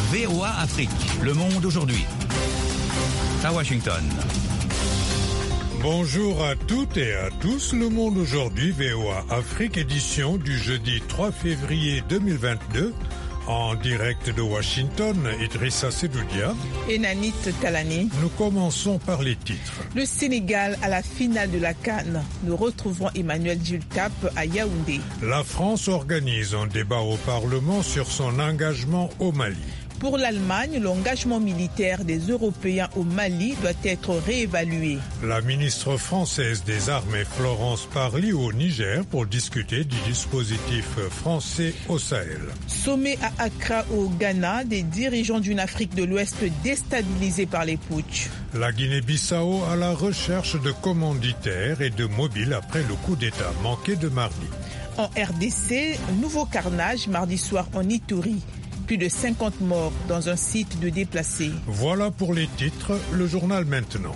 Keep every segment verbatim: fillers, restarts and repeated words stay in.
V O A Afrique, le monde aujourd'hui. À Washington. Bonjour à toutes et à tous, le monde aujourd'hui, V O A Afrique, édition du jeudi trois février deux mille vingt-deux. En direct de Washington, Idrissa Sedoudia et Nanit Talani. Nous commençons par les titres. Le Sénégal à la finale de la CAN. Nous retrouverons Emmanuel Jultap à Yaoundé. La France organise un débat au Parlement sur son engagement au Mali. Pour l'Allemagne, l'engagement militaire des Européens au Mali doit être réévalué. La ministre française des Armées Florence Parly au Niger pour discuter du dispositif français au Sahel. Sommet à Accra au Ghana des dirigeants d'une Afrique de l'Ouest déstabilisée par les putschs. La Guinée-Bissau à la recherche de commanditaires et de mobiles après le coup d'État manqué de mardi. En R D C, nouveau carnage mardi soir en Ituri. Plus de cinquante morts dans un site de déplacés. Voilà pour les titres, le journal maintenant.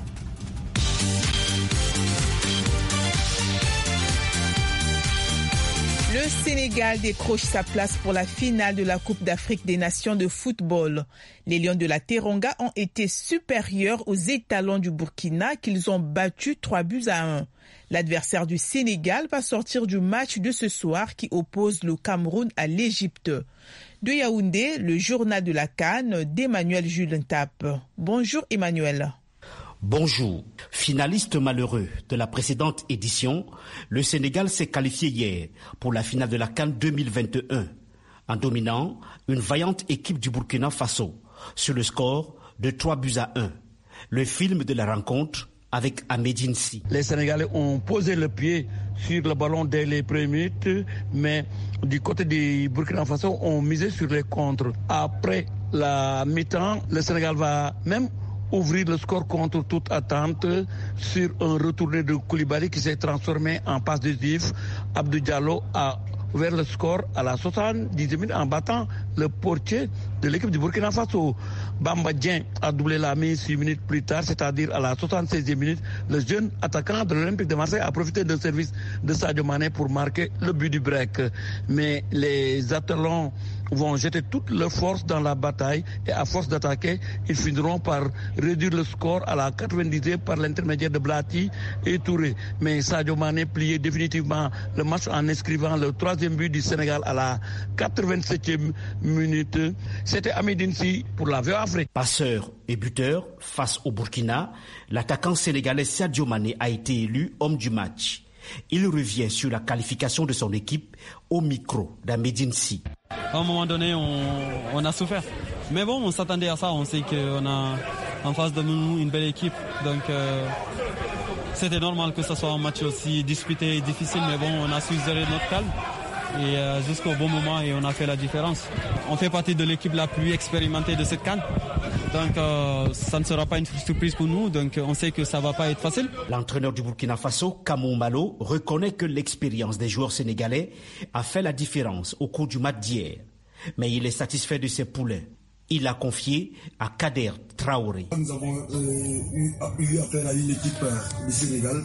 Le Sénégal décroche sa place pour la finale de la Coupe d'Afrique des Nations de football. Les Lions de la Teranga ont été supérieurs aux étalons du Burkina qu'ils ont battus trois buts à un. L'adversaire du Sénégal va sortir du match de ce soir qui oppose le Cameroun à l'Égypte. De Yaoundé, le journal de la CAN d'Emmanuel Jultap. Bonjour Emmanuel. Bonjour. Finaliste malheureux de la précédente édition, le Sénégal s'est qualifié hier pour la finale de la CAN deux mille vingt et un en dominant une vaillante équipe du Burkina Faso sur le score de trois buts à un. Le film de la rencontre avec Ahmedine Sy. Les Sénégalais ont posé le pied sur le ballon dès les premières minutes, mais du côté du Burkina Faso, on misait sur les contres. Après la mi-temps, le Sénégal va même ouvrir le score contre toute attente sur un retourné de Koulibaly qui s'est transformé en passe décisive. Abdou Diallo a ouvert le score à la soixante-dixième minute en battant le portier de l'équipe du Burkina Faso. Bamba Dieng a doublé la mise six minutes plus tard, c'est-à-dire à la soixante-seizième minute. Le jeune attaquant de l'Olympique de Marseille a profité d'un service de Sadio Mané pour marquer le but du break. Mais les athlètes vont jeter toute leur force dans la bataille et à force d'attaquer, ils finiront par réduire le score à la quatre-vingt-dixième par l'intermédiaire de Blati et Touré. Mais Sadio Mané pliait définitivement le match en inscrivant le troisième but du Sénégal à la quatre-vingt-septième minute. C'était Ahmedine Sy pour la V O A Afrique. Passeur et buteur face au Burkina, l'attaquant sénégalais Sadio Mané a été élu homme du match. Il revient sur la qualification de son équipe au micro d'Ahmedine Sy. À un moment donné, on, on a souffert. Mais bon, on s'attendait à ça. On sait qu'on a en face de nous une belle équipe. Donc, euh, c'était normal que ce soit un match aussi disputé et difficile. Mais bon, on a su gérer notre calme. Et euh, jusqu'au bon moment, et on a fait la différence. On fait partie de l'équipe la plus expérimentée de cette CAN. Donc euh, ça ne sera pas une surprise pour nous. Donc on sait que ça ne va pas être facile. L'entraîneur du Burkina Faso, Kamou Malo, reconnaît que l'expérience des joueurs sénégalais a fait la différence au cours du match d'hier. Mais il est satisfait de ses poulains. Il l'a confié à Kader Traoré. Nous avons euh, eu, eu affaire à une équipe euh, du Sénégal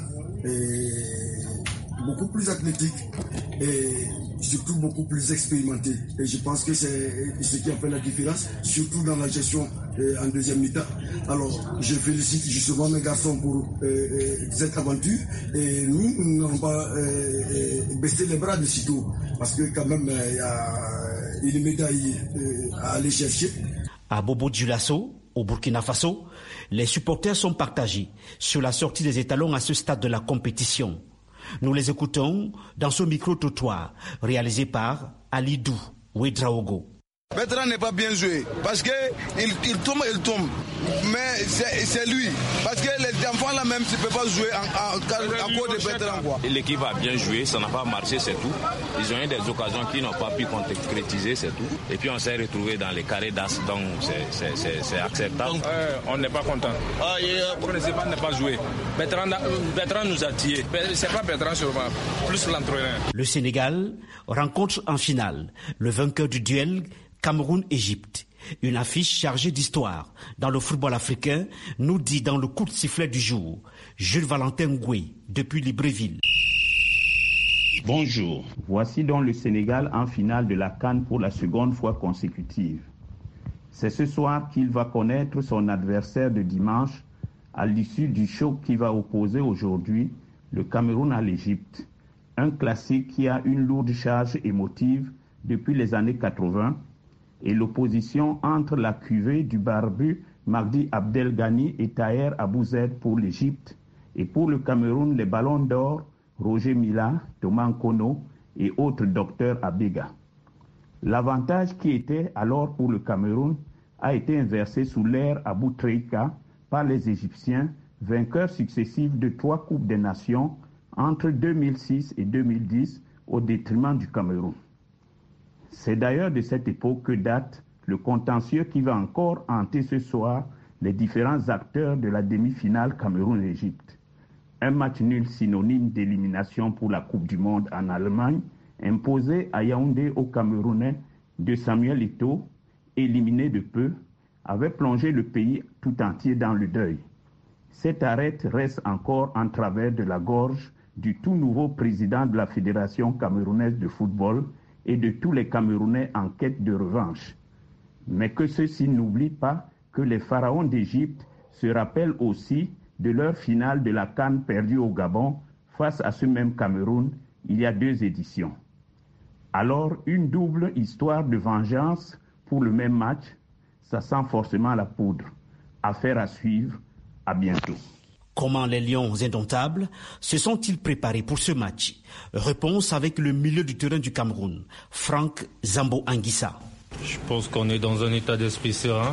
et beaucoup plus athlétique et surtout beaucoup plus expérimenté. Et je pense que c'est ce qui a fait la différence, surtout dans la gestion euh, en deuxième mi-temps. Alors, je félicite justement mes garçons pour euh, cette aventure. Et nous, nous n'allons pas euh, baisser les bras de sitôt, parce que quand même, il euh, y a une médaille euh, à aller chercher. À Bobo Dioulasso, au Burkina Faso, les supporters sont partagés sur la sortie des étalons à ce stade de la compétition. Nous les écoutons dans ce micro-trottoir réalisé par Alidou Ouedraogo. Bertrand n'est pas bien joué parce qu'il il tombe, il tombe. Mais c'est lui. Parce que les enfants là même ne peuvent pas jouer en, en, en cause de Bertrand. Quoi. L'équipe a bien joué, ça n'a pas marché, c'est tout. Ils ont eu des occasions qui n'ont pas pu concrétiser, c'est tout. Et puis on s'est retrouvé dans les carrés d'as, donc c'est acceptable. Euh, on n'est pas content. Ah, le principal n'est pas joué. Bertrand, Bertrand nous a tiré. C'est pas Bertrand sûrement, plus l'entraîneur. Le Sénégal rencontre en finale le vainqueur du duel Cameroun-Égypte. Une affiche chargée d'histoire dans le football africain, nous dit dans le coup de sifflet du jour, Jules Valentin Ngoué, depuis Libreville. Bonjour. Voici donc le Sénégal en finale de la CAN pour la seconde fois consécutive. C'est ce soir qu'il va connaître son adversaire de dimanche à l'issue du choc qui va opposer aujourd'hui le Cameroun à l'Égypte. Un classique qui a une lourde charge émotive depuis les années quatre-vingts et l'opposition entre la cuvée du barbu Mahdi Abdel Ghani et Taher Abou Zaid pour l'Égypte et pour le Cameroun les ballons d'or Roger Mila, Thomas Nkono et autres docteurs Abega. L'avantage qui était alors pour le Cameroun a été inversé sous l'ère Abou Treika par les Égyptiens, vainqueurs successifs de trois Coupes des Nations entre deux mille six et deux mille dix au détriment du Cameroun. C'est d'ailleurs de cette époque que date le contentieux qui va encore hanter ce soir les différents acteurs de la demi-finale Cameroun-Égypte. Un match nul synonyme d'élimination pour la Coupe du Monde en Allemagne, imposé à Yaoundé aux Camerounais de Samuel Eto'o, éliminé de peu, avait plongé le pays tout entier dans le deuil. Cette arrête reste encore en travers de la gorge du tout nouveau président de la Fédération camerounaise de football et de tous les Camerounais en quête de revanche. Mais que ceux-ci n'oublient pas que les pharaons d'Égypte se rappellent aussi de leur finale de la CAN perdue au Gabon face à ce même Cameroun il y a deux éditions. Alors, une double histoire de vengeance pour le même match, ça sent forcément la poudre. Affaire à suivre, à bientôt. Comment les Lions indomptables se sont-ils préparés pour ce match? Réponse avec le milieu du terrain du Cameroun, Franck Zambo Anguissa. Je pense qu'on est dans un état d'esprit serein.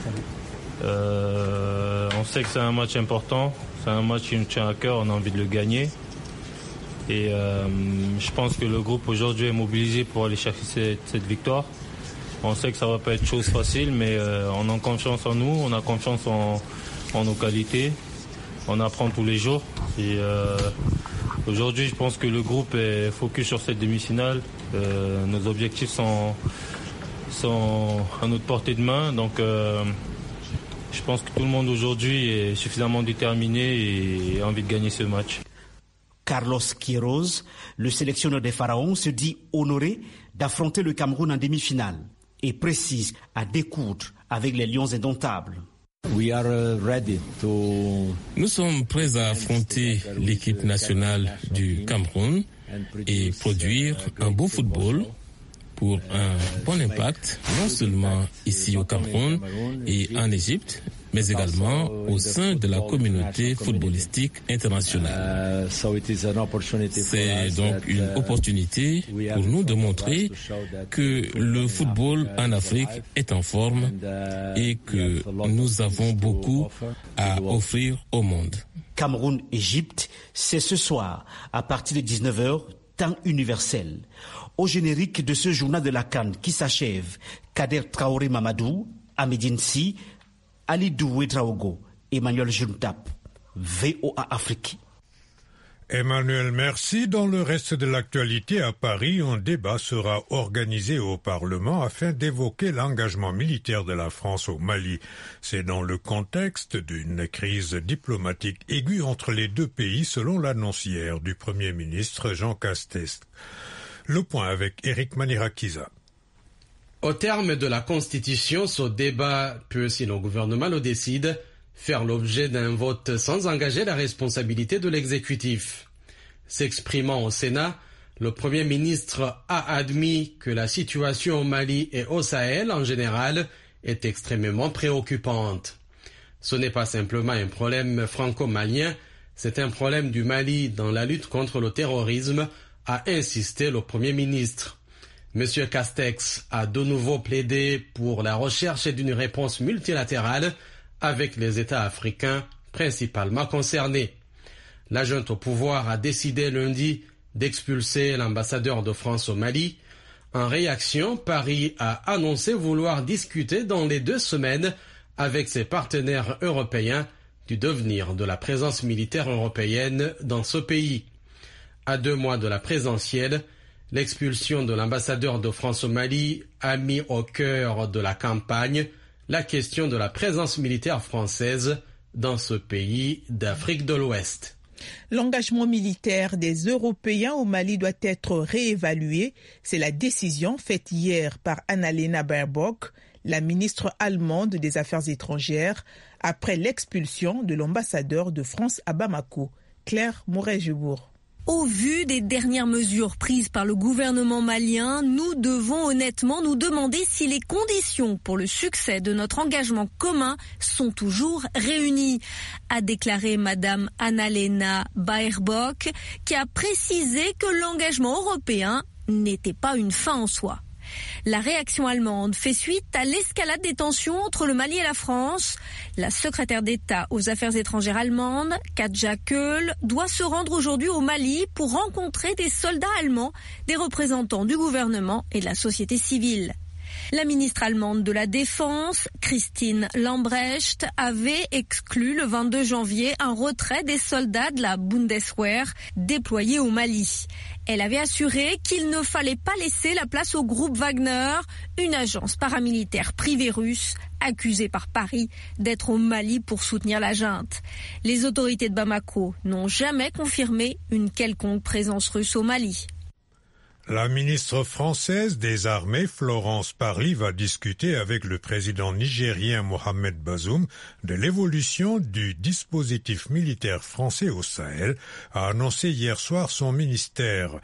Euh, on sait que c'est un match important, c'est un match qui nous tient à cœur, on a envie de le gagner. Et euh, je pense que le groupe aujourd'hui est mobilisé pour aller chercher cette, cette victoire. On sait que ça ne va pas être chose facile, mais euh, on a confiance en nous, on a confiance en, en nos qualités. On apprend tous les jours. Et euh, aujourd'hui, je pense que le groupe est focus sur cette demi-finale. Euh, nos objectifs sont, sont à notre portée de main. Donc euh, je pense que tout le monde aujourd'hui est suffisamment déterminé et a envie de gagner ce match. Carlos Queiroz, le sélectionneur des Pharaons, se dit honoré d'affronter le Cameroun en demi-finale et précise à découdre avec les Lions indomptables. We are ready to... Nous sommes prêts à affronter l'équipe nationale du Cameroun et produire un beau football pour un bon impact, non seulement ici au Cameroun et en Égypte, mais également au sein de la communauté footballistique internationale. C'est donc une opportunité pour nous de montrer que le football en Afrique est en forme et que nous avons beaucoup à offrir au monde. Cameroun-Égypte, c'est ce soir à partir de dix-neuf heures, temps universel. Au générique de ce journal de la CAN qui s'achève, Kader Traoré Mamadou, Amédine Si, Ali Doué Traogo, Emmanuel Juntap, V O A Afrique. Emmanuel, merci. Dans le reste de l'actualité à Paris, un débat sera organisé au Parlement afin d'évoquer l'engagement militaire de la France au Mali. C'est dans le contexte d'une crise diplomatique aiguë entre les deux pays, selon l'annonce hier du Premier ministre Jean Castex. Le point avec Eric Manirakiza. Au terme de la Constitution, ce débat peut, si le gouvernement le décide, faire l'objet d'un vote sans engager la responsabilité de l'exécutif. S'exprimant au Sénat, le Premier ministre a admis que la situation au Mali et au Sahel en général est extrêmement préoccupante. Ce n'est pas simplement un problème franco-malien, c'est un problème du Mali dans la lutte contre le terrorisme, a insisté le Premier ministre. Monsieur Castex a de nouveau plaidé pour la recherche d'une réponse multilatérale avec les États africains principalement concernés. La junte au pouvoir a décidé lundi d'expulser l'ambassadeur de France au Mali. En réaction, Paris a annoncé vouloir discuter dans les deux semaines avec ses partenaires européens du devenir de la présence militaire européenne dans ce pays. À deux mois de la présidentielle, l'expulsion de l'ambassadeur de France au Mali a mis au cœur de la campagne la question de la présence militaire française dans ce pays d'Afrique de l'Ouest. L'engagement militaire des Européens au Mali doit être réévalué. C'est la décision faite hier par Annalena Baerbock, la ministre allemande des Affaires étrangères, après l'expulsion de l'ambassadeur de France à Bamako, Claire Moret-Gebourg. Au vu des dernières mesures prises par le gouvernement malien, nous devons honnêtement nous demander si les conditions pour le succès de notre engagement commun sont toujours réunies, a déclaré Madame Annalena Baerbock, qui a précisé que l'engagement européen n'était pas une fin en soi. La réaction allemande fait suite à l'escalade des tensions entre le Mali et la France. La secrétaire d'État aux Affaires étrangères allemande, Katja Köhl, doit se rendre aujourd'hui au Mali pour rencontrer des soldats allemands, des représentants du gouvernement et de la société civile. La ministre allemande de la Défense, Christine Lambrecht, avait exclu le vingt-deux janvier un retrait des soldats de la Bundeswehr déployés au Mali. Elle avait assuré qu'il ne fallait pas laisser la place au groupe Wagner, une agence paramilitaire privée russe accusée par Paris d'être au Mali pour soutenir la junte. Les autorités de Bamako n'ont jamais confirmé une quelconque présence russe au Mali. La ministre française des Armées, Florence Parly, va discuter avec le président nigérien Mohamed Bazoum de l'évolution du dispositif militaire français au Sahel, a annoncé hier soir son ministère.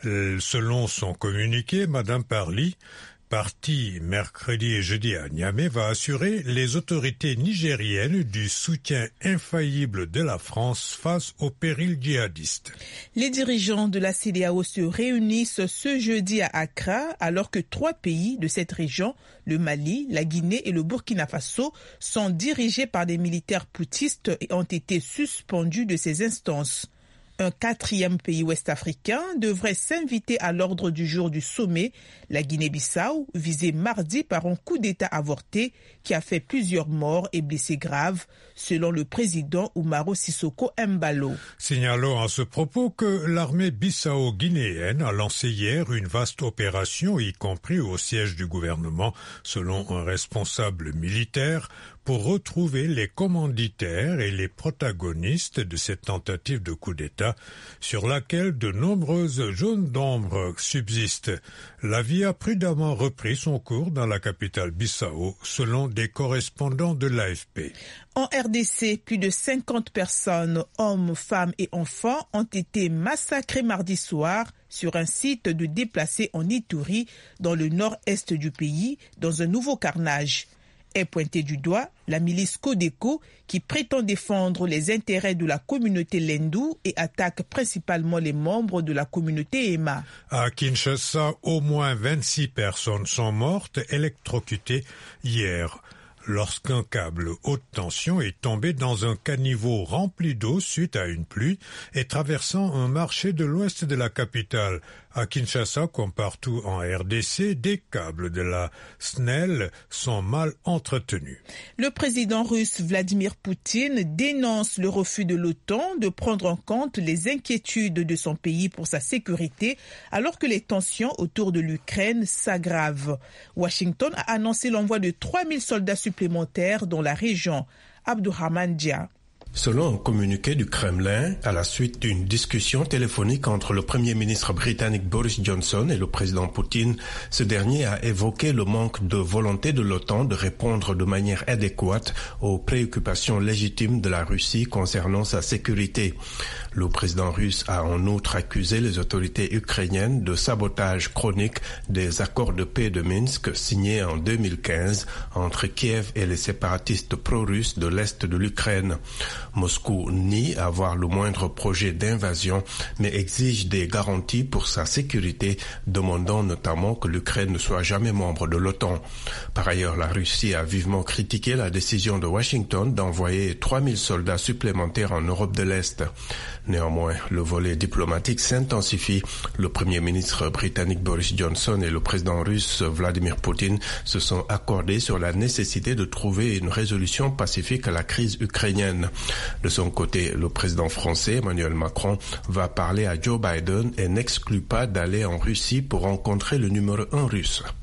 Selon son communiqué, Madame Parly, partie mercredi et jeudi à Niamey, va assurer les autorités nigériennes du soutien infaillible de la France face au péril djihadiste. Les dirigeants de la C E D E A O se réunissent ce jeudi à Accra, alors que trois pays de cette région, le Mali, la Guinée et le Burkina Faso, sont dirigés par des militaires poutistes et ont été suspendus de ces instances. Un quatrième pays ouest-africain devrait s'inviter à l'ordre du jour du sommet, la Guinée-Bissau, visée mardi par un coup d'État avorté qui a fait plusieurs morts et blessés graves, selon le président Umaro Sissoko Embalo. Signalons à ce propos que l'armée bissau-guinéenne a lancé hier une vaste opération, y compris au siège du gouvernement, selon un responsable militaire, pour retrouver les commanditaires et les protagonistes de cette tentative de coup d'État sur laquelle de nombreuses zones d'ombre subsistent. La vie a prudemment repris son cours dans la capitale Bissau, selon des correspondants de l'A F P. En R D C, plus de cinquante personnes, hommes, femmes et enfants, ont été massacrés mardi soir sur un site de déplacés en Ituri, dans le nord-est du pays, dans un nouveau carnage. Est pointée du doigt la milice Codeco qui prétend défendre les intérêts de la communauté Lendu et attaque principalement les membres de la communauté Emma. À Kinshasa, au moins vingt-six personnes sont mortes électrocutées hier, lorsqu'un câble haute tension est tombé dans un caniveau rempli d'eau suite à une pluie et traversant un marché de l'ouest de la capitale. À Kinshasa, comme partout en R D C, des câbles de la S N E L sont mal entretenus. Le président russe Vladimir Poutine dénonce le refus de l'OTAN de prendre en compte les inquiétudes de son pays pour sa sécurité, alors que les tensions autour de l'Ukraine s'aggravent. Washington a annoncé l'envoi de trois mille soldats supplémentaires dans la région. Abdourahmane Dia. Selon un communiqué du Kremlin, à la suite d'une discussion téléphonique entre le Premier ministre britannique Boris Johnson et le président Poutine, ce dernier a évoqué le manque de volonté de l'OTAN de répondre de manière adéquate aux préoccupations légitimes de la Russie concernant sa sécurité. Le président russe a en outre accusé les autorités ukrainiennes de sabotage chronique des accords de paix de Minsk signés en deux mille quinze entre Kiev et les séparatistes pro-russes de l'est de l'Ukraine. Moscou nie avoir le moindre projet d'invasion, mais exige des garanties pour sa sécurité, demandant notamment que l'Ukraine ne soit jamais membre de l'OTAN. Par ailleurs, la Russie a vivement critiqué la décision de Washington d'envoyer trois mille soldats supplémentaires en Europe de l'Est. Néanmoins, le volet diplomatique s'intensifie. Le Premier ministre britannique Boris Johnson et le président russe Vladimir Poutine se sont accordés sur la nécessité de trouver une résolution pacifique à la crise ukrainienne. De son côté, le président français Emmanuel Macron va parler à Joe Biden et n'exclut pas d'aller en Russie pour rencontrer le numéro un russe.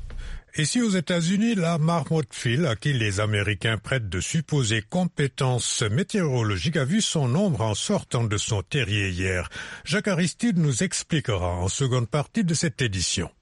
Ici aux États-Unis, la marmotte file, à qui les Américains prêtent de supposées compétences météorologiques, a vu son ombre en sortant de son terrier hier. Jacques Aristide nous expliquera en seconde partie de cette édition.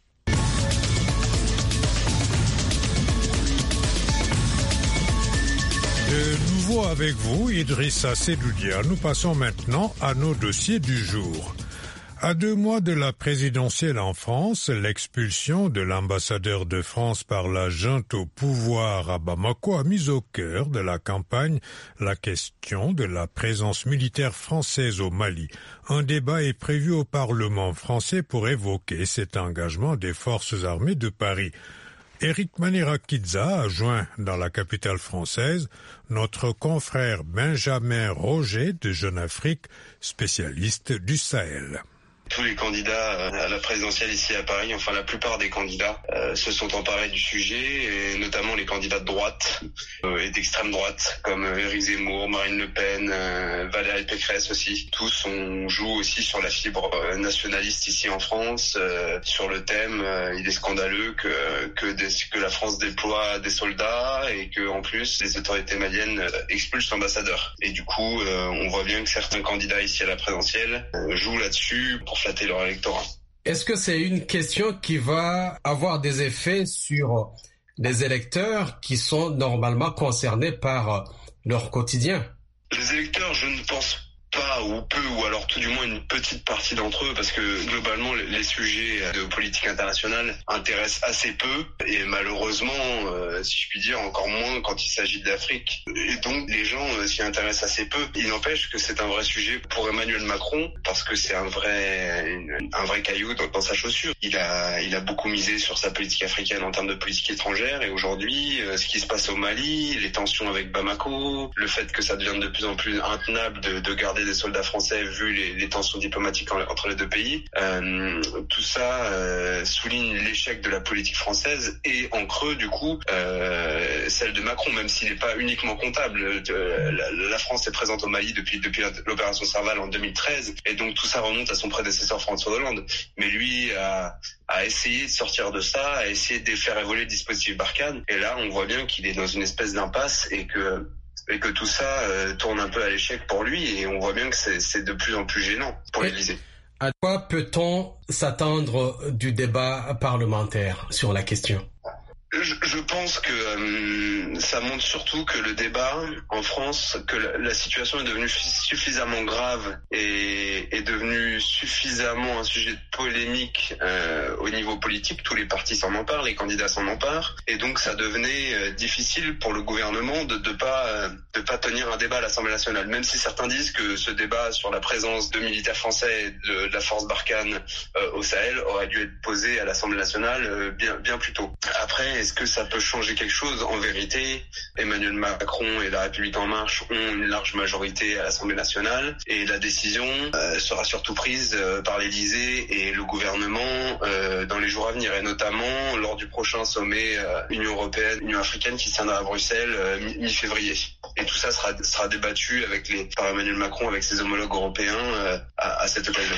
De nouveau avec vous, Idrissa Sedoudia. Nous passons maintenant à nos dossiers du jour. À deux mois de la présidentielle en France, l'expulsion de l'ambassadeur de France par la junte au pouvoir à Bamako a mis au cœur de la campagne la question de la présence militaire française au Mali. Un débat est prévu au Parlement français pour évoquer cet engagement des forces armées de Paris. Éric Manirakidza a joint dans la capitale française notre confrère Benjamin Roger de Jeune Afrique, spécialiste du Sahel. Tous les candidats à la présidentielle ici à Paris, enfin la plupart des candidats, euh, se sont emparés du sujet, et notamment les candidats de droite euh, et d'extrême droite, comme Éric Zemmour, Marine Le Pen, euh, Valérie Pécresse aussi. Tous on joue aussi sur la fibre euh, nationaliste ici en France, euh, sur le thème euh, il est scandaleux que que, des, que la France déploie des soldats et que en plus les autorités maliennes euh, expulsent l'ambassadeur. Et du coup, euh, on voit bien que certains candidats ici à la présidentielle euh, jouent là-dessus pour flatter leur électorat. Est-ce que c'est une question qui va avoir des effets sur les électeurs qui sont normalement concernés par leur quotidien? Les électeurs, je ne pense pas ou peu, ou alors tout du moins une petite partie d'entre eux, parce que globalement les sujets de politique internationale intéressent assez peu, et malheureusement, euh, si je puis dire, encore moins quand il s'agit d'Afrique. Et donc les gens euh, s'y intéressent assez peu. Il n'empêche que c'est un vrai sujet pour Emmanuel Macron, parce que c'est un vrai un vrai caillou dans, dans sa chaussure. Il a il a beaucoup misé sur sa politique africaine en termes de politique étrangère, et aujourd'hui, euh, ce qui se passe au Mali, les tensions avec Bamako, le fait que ça devienne de plus en plus intenable de, de garder des soldats français vu les, les tensions diplomatiques en, entre les deux pays. Euh, tout ça euh, souligne l'échec de la politique française et en creux du coup euh, celle de Macron, même s'il n'est pas uniquement comptable. Euh, la, la France est présente au Mali depuis depuis l'opération Serval en deux mille treize et donc tout ça remonte à son prédécesseur François Hollande. Mais lui a a essayé de sortir de ça, a essayé de faire évoluer le dispositif Barkhane, et là on voit bien qu'il est dans une espèce d'impasse et que et que tout ça euh, tourne un peu à l'échec pour lui, et on voit bien que c'est, c'est de plus en plus gênant pour l'Élysée. À quoi peut-on s'attendre du débat parlementaire sur la question ? Je, je pense que euh, ça montre surtout que le débat en France, que la, la situation est devenue suffisamment grave et est devenue suffisamment un sujet de polémique euh, au niveau politique. Tous les partis s'en emparent, les candidats s'en emparent, et donc ça devenait euh, difficile pour le gouvernement de de pas euh, de pas tenir un débat à l'Assemblée nationale. Même si certains disent que ce débat sur la présence de militaires français et de, de la force Barkhane euh, au Sahel aurait dû être posé à l'Assemblée nationale euh, bien bien plus tôt. Après, est-ce que ça peut changer quelque chose? En vérité, Emmanuel Macron et La République En Marche ont une large majorité à l'Assemblée nationale, et la décision euh, sera surtout prise euh, par l'Élysée et le gouvernement euh, dans les jours à venir, et notamment lors du prochain sommet euh, Union européenne, Union africaine qui se tiendra à Bruxelles euh, mi-février. Et tout ça sera, sera débattu avec les, par Emmanuel Macron avec ses homologues européens euh, à, à cette occasion.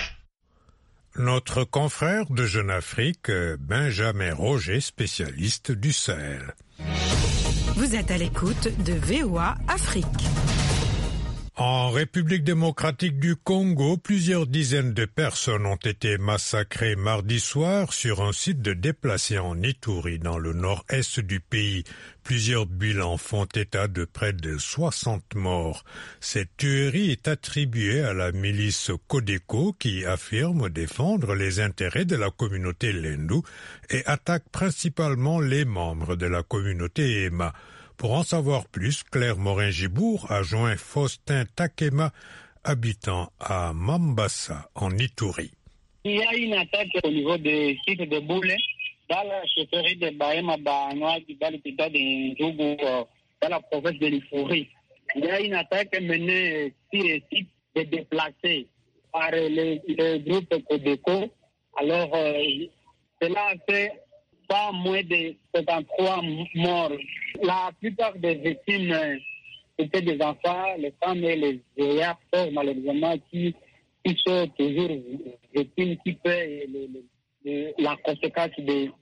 Notre confrère de Jeune Afrique, Benjamin Roger, spécialiste du Sahel. Vous êtes à l'écoute de V O A Afrique. En République démocratique du Congo, plusieurs dizaines de personnes ont été massacrées mardi soir sur un site de déplacés en Ituri, dans le nord-est du pays. Plusieurs bilans font état de près de soixante morts. Cette tuerie est attribuée à la milice Codeco, qui affirme défendre les intérêts de la communauté Lendu et attaque principalement les membres de la communauté Ema. Pour en savoir plus, Claire Morin-Gibour a joint Faustin Takema, habitant à Mambasa, en Ituri. Il y a une attaque au niveau des sites de Boulé, dans la chefferie de Bahema Bahanoa, dans l'état de Njougou, dans la province de l'Ituri. Il y a une attaque menée sur les sites de déplacés par le, le groupe Codeco. Alors, euh, cela fait pas moins de soixante-trois morts. La plupart des victimes étaient des enfants, les femmes et les vieillards, malheureusement, qui, qui sont toujours victimes, qui paient le, le, la conséquence de,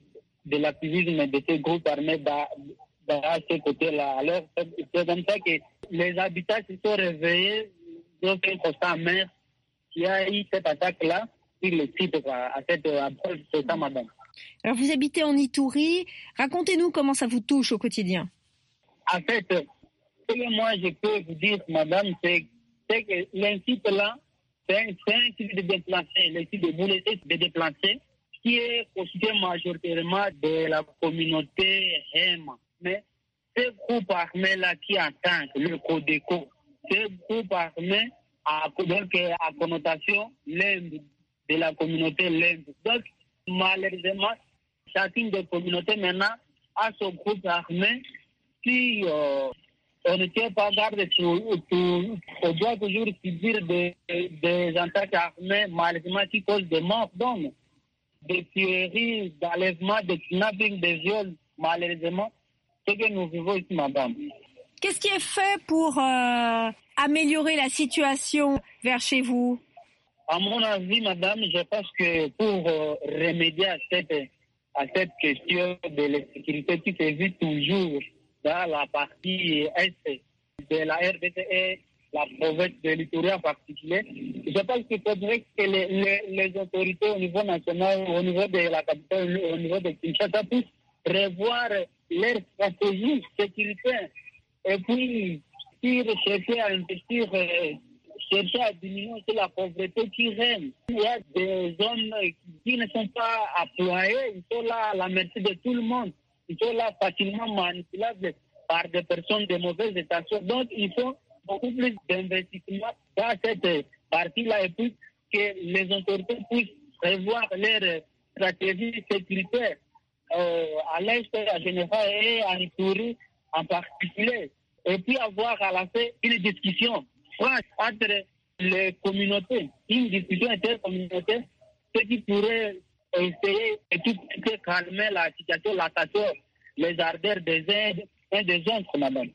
de l'activisme de ces groupes armés dans, dans ce côté-là. Alors, c'est comme ça que les habitants se sont réveillés dans un constat amer qu'il y a eu cette attaque-là sur le site, à cette approche, c'est ça, madame. Alors, vous habitez en Ituri. Racontez-nous comment ça vous touche au quotidien. En fait, ce que moi je peux vous dire, madame, c'est, c'est que l'insite-là, c'est un, c'est un site de déplacé, le site de Boulé, de déplacé, qui est constitué majoritairement de la communauté H E M. Mais ce groupe armé-là qui attaque le Codeco, ce groupe armé a donc à connotation limbe de la communauté limbe. Donc, malheureusement, chacune des communautés maintenant a son groupe armé qui, euh, on ne tient pas garde sur, sur, on doit toujours subir des, des attaques armées, malheureusement, qui causent des morts d'hommes, des tueries, d'enlèvements, de kidnappings, des viols, malheureusement, ce que nous vivons ici, madame. Qu'est-ce qui est fait pour euh, améliorer la situation vers chez vous? À mon avis, madame, je pense que pour euh, remédier à cette, à cette question de l'insécurité qui se vit toujours dans la partie est de la R D C et la province de l'Ituri en particulier, je pense qu'il faudrait que les, les, les autorités au niveau national, au niveau de la capitale, au niveau de Kinshasa, puissent revoir leur stratégie sécuritaire et puis chercher à investir, euh, chercher à diminuer la pauvreté qui règne. Il y a des hommes qui ne sont pas employés, ils sont là à la merci de tout le monde. Ils sont là facilement manipulables par des personnes de mauvaise intention. Donc, il faut beaucoup plus d'investissement dans cette partie-là et puis que les autorités puissent revoir leur stratégie sécuritaire euh, à l'Est, à Genève et à Ituri en particulier. Et puis avoir à la fin une discussion franche entre les communautés, une discussion intercommunautaire, ce qui pourrait essayer de tout calmer la situation, la tension, les ardeurs des uns et des autres, madame.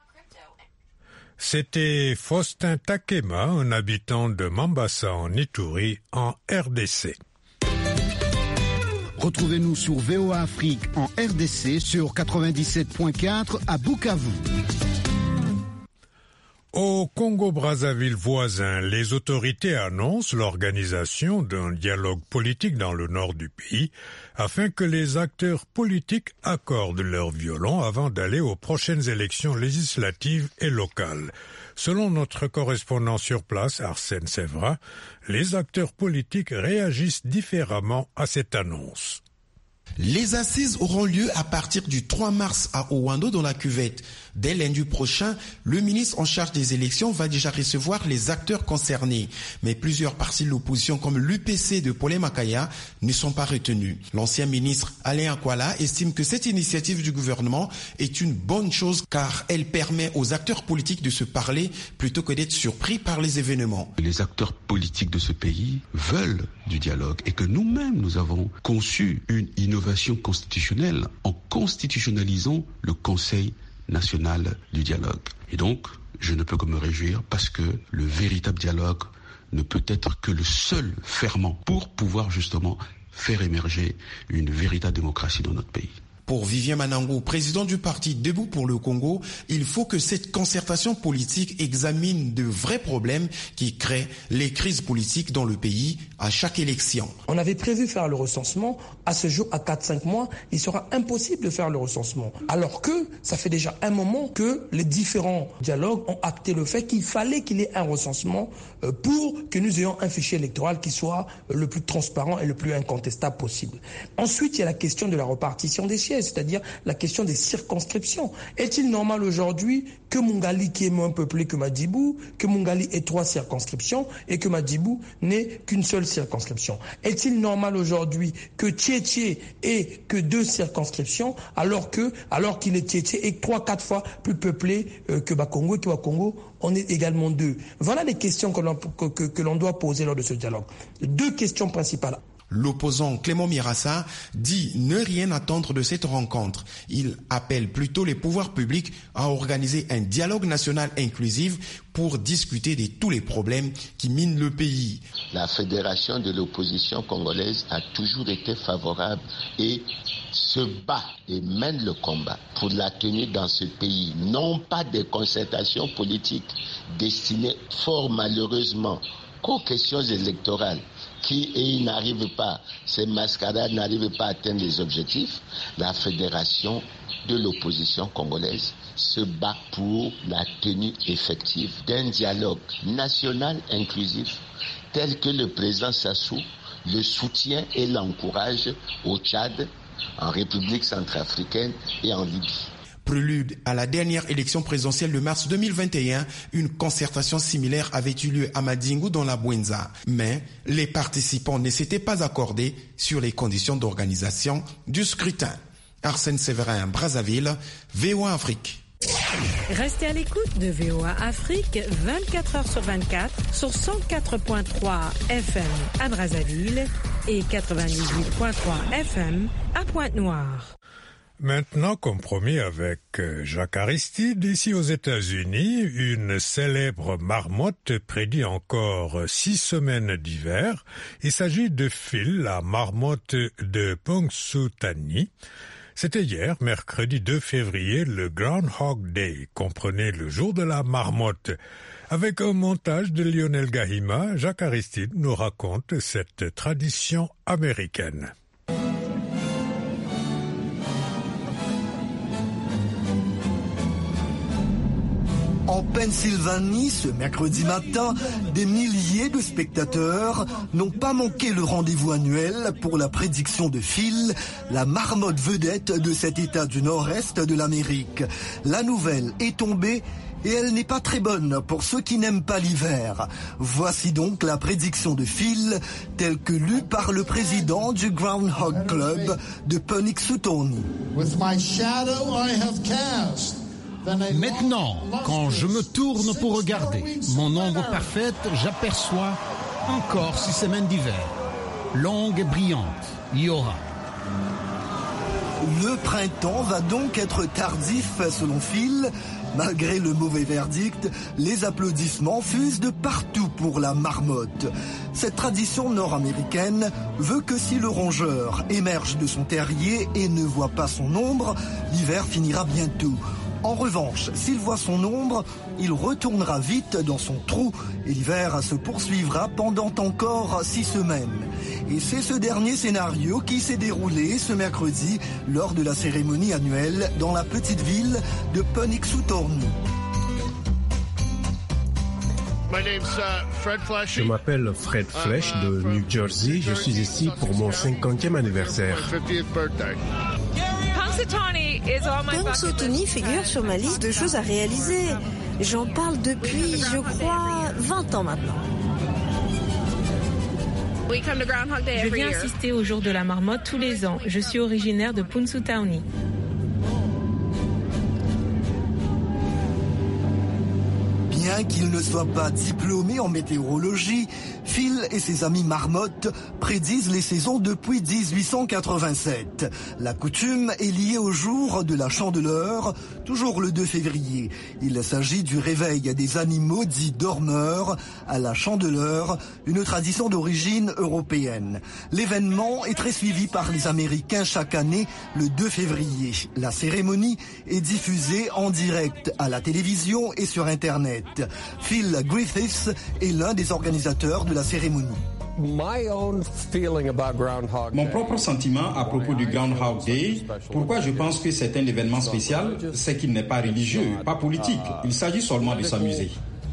C'était Faustin Takema, un habitant de Mambasa en Ituri, en R D C. Retrouvez-nous sur V O A Afrique en R D C sur quatre-vingt-dix-sept point quatre à Bukavu. Au Congo-Brazzaville voisin, les autorités annoncent l'organisation d'un dialogue politique dans le nord du pays afin que les acteurs politiques accordent leur violon avant d'aller aux prochaines élections législatives et locales. Selon notre correspondant sur place, Arsène Sévra, les acteurs politiques réagissent différemment à cette annonce. Les assises auront lieu à partir du trois mars à Owando dans la cuvette. Dès lundi prochain, le ministre en charge des élections va déjà recevoir les acteurs concernés. Mais plusieurs partis de l'opposition comme l'U P C de Paulé Makaya ne sont pas retenus. L'ancien ministre Alain Akwala estime que cette initiative du gouvernement est une bonne chose car elle permet aux acteurs politiques de se parler plutôt que d'être surpris par les événements. Les acteurs politiques de ce pays veulent du dialogue et que nous-mêmes nous avons conçu une innovation constitutionnelle en constitutionnalisant le Conseil national du dialogue. Et donc, je ne peux que me réjouir parce que le véritable dialogue ne peut être que le seul ferment pour pouvoir justement faire émerger une véritable démocratie dans notre pays. Pour Vivien Manango, président du parti Debout pour le Congo, il faut que cette concertation politique examine de vrais problèmes qui créent les crises politiques dans le pays à chaque élection. On avait prévu faire le recensement. À ce jour, à quatre à cinq mois, il sera impossible de faire le recensement. Alors que ça fait déjà un moment que les différents dialogues ont acté le fait qu'il fallait qu'il y ait un recensement pour que nous ayons un fichier électoral qui soit le plus transparent et le plus incontestable possible. Ensuite, il y a la question de la répartition des sièges, c'est-à-dire la question des circonscriptions. Est-il normal aujourd'hui que Mungali, qui est moins peuplé que Madibou, que Mungali ait trois circonscriptions et que Madibou n'ait qu'une seule circonscription? Est-il normal aujourd'hui que Tietie ait que deux circonscriptions alors que, alors qu'il est Tietie et trois, quatre fois plus peuplé euh, que Bakongo et que Bakongo on est également deux? Voilà les questions que l'on, que, que, que l'on doit poser lors de ce dialogue. Deux questions principales. L'opposant Clément Mirassa dit ne rien attendre de cette rencontre. Il appelle plutôt les pouvoirs publics à organiser un dialogue national inclusif pour discuter de tous les problèmes qui minent le pays. La fédération de l'opposition congolaise a toujours été favorable et se bat et mène le combat pour la tenue dans ce pays, non pas des concertations politiques destinées fort malheureusement qu'aux questions électorales, qui et n'arrivent pas, ces mascarades n'arrivent pas à atteindre les objectifs, la fédération de l'opposition congolaise se bat pour la tenue effective d'un dialogue national inclusif tel que le président Sassou le soutient et l'encourage au Tchad, en République centrafricaine et en Libye. Prélude à la dernière élection présidentielle de mars deux mille vingt et un, une concertation similaire avait eu lieu à Madingu dans la Bouenza. Mais les participants ne s'étaient pas accordés sur les conditions d'organisation du scrutin. Arsène Séverin, Brazzaville, V O A Afrique. Restez à l'écoute de V O A Afrique vingt-quatre heures sur vingt-quatre sur cent quatre virgule trois F M à Brazzaville et quatre-vingt-dix-huit virgule trois F M à Pointe-Noire. Maintenant, comme promis avec Jacques Aristide, ici aux États-Unis, une célèbre marmotte prédit encore six semaines d'hiver. Il s'agit de Phil, la marmotte de Punxsutawney. C'était hier, mercredi deux février, le Groundhog Day, comprenait le jour de la marmotte. Avec un montage de Lionel Gahima, Jacques Aristide nous raconte cette tradition américaine. En Pennsylvanie, ce mercredi matin, des milliers de spectateurs n'ont pas manqué le rendez-vous annuel pour la prédiction de Phil, la marmotte vedette de cet état du nord-est de l'Amérique. La nouvelle est tombée et elle n'est pas très bonne pour ceux qui n'aiment pas l'hiver. Voici donc la prédiction de Phil, telle que lue par le président du Groundhog Club de Punxsutawney. With my shadow I have cast. Maintenant, quand je me tourne pour regarder mon ombre parfaite, j'aperçois encore six semaines d'hiver. Longue et brillante, il y aura. Le printemps va donc être tardif selon Phil. Malgré le mauvais verdict, les applaudissements fusent de partout pour la marmotte. Cette tradition nord-américaine veut que si le rongeur émerge de son terrier et ne voit pas son ombre, l'hiver finira bientôt. En revanche, s'il voit son ombre, il retournera vite dans son trou et l'hiver se poursuivra pendant encore six semaines. Et c'est ce dernier scénario qui s'est déroulé ce mercredi lors de la cérémonie annuelle dans la petite ville de Punxsutawney. Je m'appelle Fred Flesh de New Jersey. Je suis ici pour mon cinquantième anniversaire. Punxsutawney figure sur ma liste de choses à réaliser. J'en parle depuis, je crois, vingt ans maintenant. Je viens assister au jour de la marmotte tous les ans. Je suis originaire de Punxsutawney. Bien qu'il ne soit pas diplômé en météorologie, Phil et ses amis marmottes prédisent les saisons depuis dix-huit cent quatre-vingt-sept. La coutume est liée au jour de la Chandeleur, toujours le deux février. Il s'agit du réveil des animaux dits dormeurs à la Chandeleur, une tradition d'origine européenne. L'événement est très suivi par les Américains chaque année le deux février. La cérémonie est diffusée en direct à la télévision et sur Internet. Phil Griffiths est l'un des organisateurs de la cérémonie. Mon propre sentiment à propos du Groundhog Day, pourquoi je pense que c'est un événement spécial, c'est qu'il n'est pas religieux, pas politique. Il s'agit seulement de s'amuser.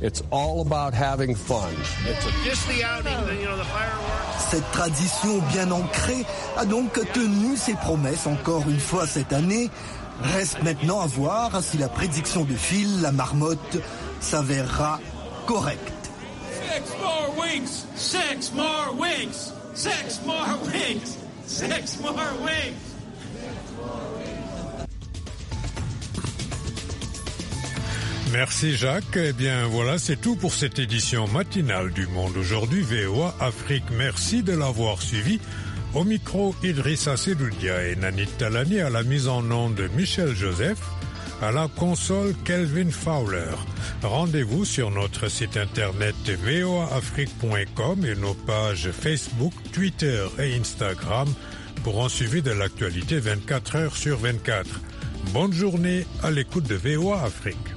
Cette tradition bien ancrée a donc tenu ses promesses encore une fois cette année. Reste maintenant à voir si la prédiction de Phil, la marmotte, s'avérera correcte. Six more weeks, six more weeks, six more weeks, six more weeks. Merci Jacques. Eh bien voilà, c'est tout pour cette édition matinale du Monde Aujourd'hui V O A Afrique. Merci de l'avoir suivi. Au micro, Idrissa Sedoudia et Nanit Talani, à la mise en onde de Michel Joseph, à la console Kelvin Fowler. Rendez-vous sur notre site internet v o a afrique point com et nos pages Facebook, Twitter et Instagram pour un suivi de l'actualité vingt-quatre heures sur vingt-quatre. Bonne journée à l'écoute de V O A Afrique.